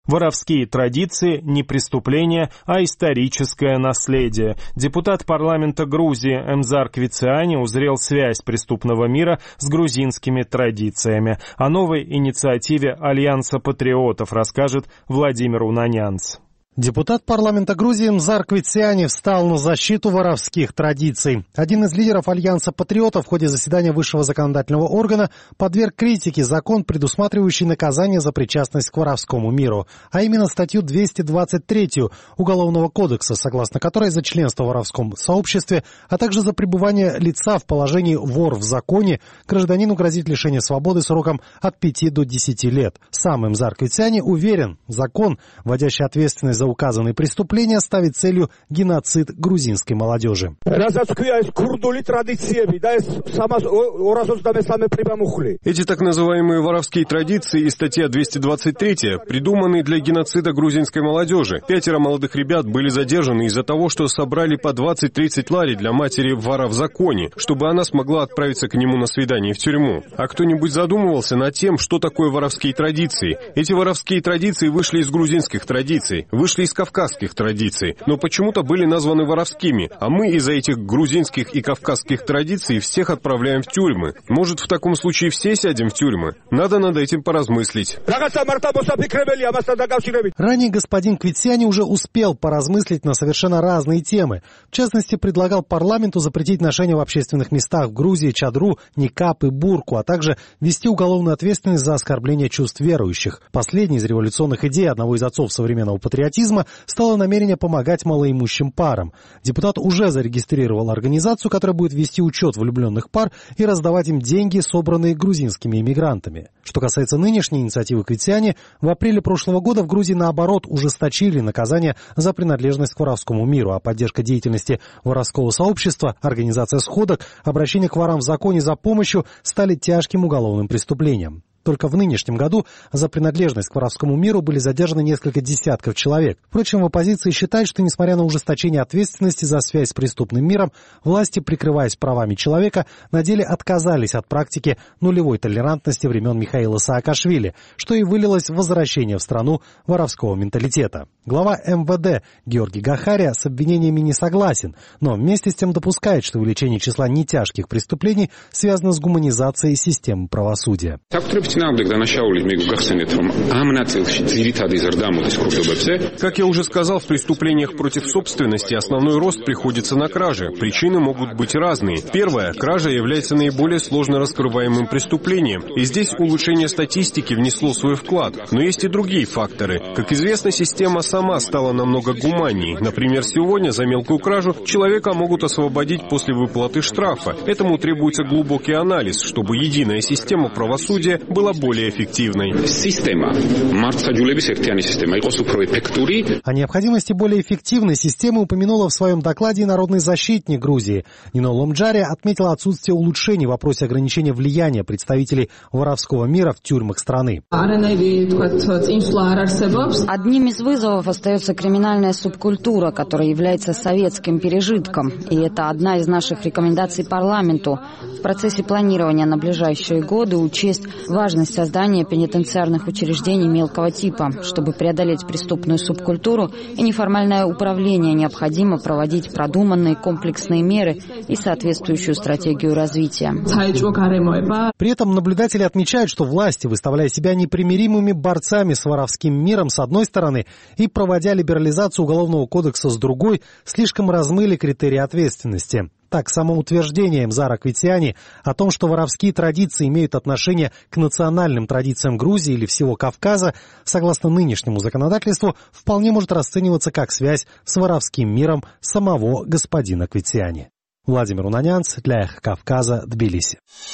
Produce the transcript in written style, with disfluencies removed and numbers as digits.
Воровские традиции – не преступление, а историческое наследие. Депутат парламента Грузии Эмзар Квициани узрел связь преступного мира с грузинскими традициями. О новой инициативе Альянса патриотов расскажет Владимир Унанянц. Депутат парламента Грузии Эмзар Квициани встал на защиту воровских традиций. Один из лидеров Альянса патриотов в ходе заседания высшего законодательного органа подверг критике закон, предусматривающий наказание за причастность к воровскому миру, а именно статью 223 Уголовного кодекса, согласно которой за членство в воровском сообществе, а также за пребывание лица в положении вор в законе, гражданину грозит лишение свободы сроком от 5 до 10 лет. Сам Эмзар Квициани уверен, закон, вводящий ответственность за указанные преступления, ставит целью геноцид грузинской молодежи. Эти так называемые воровские традиции и статья 223 придуманы для геноцида грузинской молодежи. 5 молодых ребят были задержаны из-за того, что собрали по 20-30 лари для матери вора в законе, чтобы она смогла отправиться к нему на свидание в тюрьму. А кто-нибудь задумывался над тем, что такое воровские традиции? Эти воровские традиции вышли из грузинских традиций, вышли из кавказских традиций, но почему-то были названы воровскими, а мы из-за этих грузинских и кавказских традиций всех отправляем в тюрьмы. Может, в таком случае все сядем в тюрьмы? Надо над этим поразмыслить. Ранее господин Квициани уже успел поразмыслить на совершенно разные темы. В частности, предлагал парламенту запретить ношение в общественных местах в Грузии чадру, никап и бурку, а также ввести уголовную ответственность за оскорбление чувств верующих. Последней из революционных идей одного из отцов современного патриотизма стало намерение помогать малоимущим парам. Депутат уже зарегистрировал организацию, которая будет вести учет влюбленных пар и раздавать им деньги, собранные грузинскими иммигрантами. Что касается нынешней инициативы Квициани, в апреле прошлого года в Грузии, наоборот, ужесточили наказание за принадлежность к воровскому миру, а поддержка деятельности воровского сообщества, организация сходок, обращение к ворам в законе за помощью стали тяжким уголовным преступлением. Только в нынешнем году за принадлежность к воровскому миру были задержаны несколько десятков человек. Впрочем, в оппозиции считают, что несмотря на ужесточение ответственности за связь с преступным миром, власти, прикрываясь правами человека, на деле отказались от практики нулевой толерантности времен Михаила Саакашвили, что и вылилось в возвращение в страну воровского менталитета. Глава МВД Георгий Гахария с обвинениями не согласен, но вместе с тем допускает, что увеличение числа нетяжких преступлений связано с гуманизацией системы правосудия. Как я уже сказал, в преступлениях против собственности основной рост приходится на кражи. Причины могут быть разные. Первое. Кража является наиболее сложно раскрываемым преступлением. И здесь улучшение статистики внесло свой вклад. Но есть и другие факторы. Как известно, система сама стала намного гуманнее. Например, сегодня за мелкую кражу человека могут освободить после выплаты штрафа. Этому требуется глубокий анализ, чтобы единая система правосудия была более эффективной. О необходимости более эффективной системы упомянула в своем докладе народный защитник Грузии. Нино Ломджари отметила отсутствие улучшений в вопросе ограничения влияния представителей воровского мира в тюрьмах страны. Одним из вызовов остается криминальная субкультура, которая является советским пережитком. И это одна из наших рекомендаций парламенту в процессе планирования на ближайшие годы учесть важность создания пенитенциарных учреждений мелкого типа. Чтобы преодолеть преступную субкультуру и неформальное управление, необходимо проводить продуманные комплексные меры и соответствующую стратегию развития. При этом наблюдатели отмечают, что власти, выставляя себя непримиримыми борцами с воровским миром с одной стороны и проводя либерализацию Уголовного кодекса с другой, слишком размыли критерии ответственности. Так, самоутверждение Эмзара Квициани о том, что воровские традиции имеют отношение к национальным традициям Грузии или всего Кавказа, согласно нынешнему законодательству, вполне может расцениваться как связь с воровским миром самого господина Квициани. Владимир Унанянц для «Эхо Кавказа», Тбилиси.